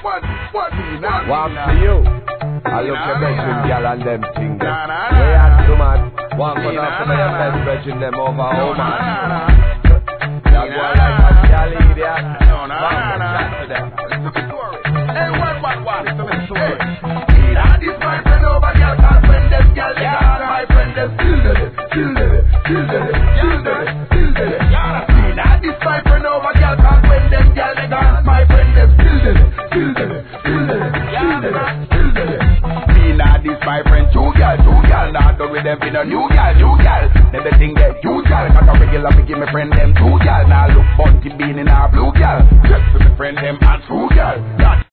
One for you. I look at bedroom gal and them things. Way out to man. One for now for my best bedroom them over home man. Y'all go like a gal idiot. Hey, what? This my friend over gal can't friend them gal. My friend them still there. This my friend over gal can't friend them gal. My friend them still there. This my friend two gal. Not done with them in a new gal. Them the thing that you gal. Cause a regular me give me friend them two gal. Now look bunty bean in a blue gal. Just to me friend them and two gal.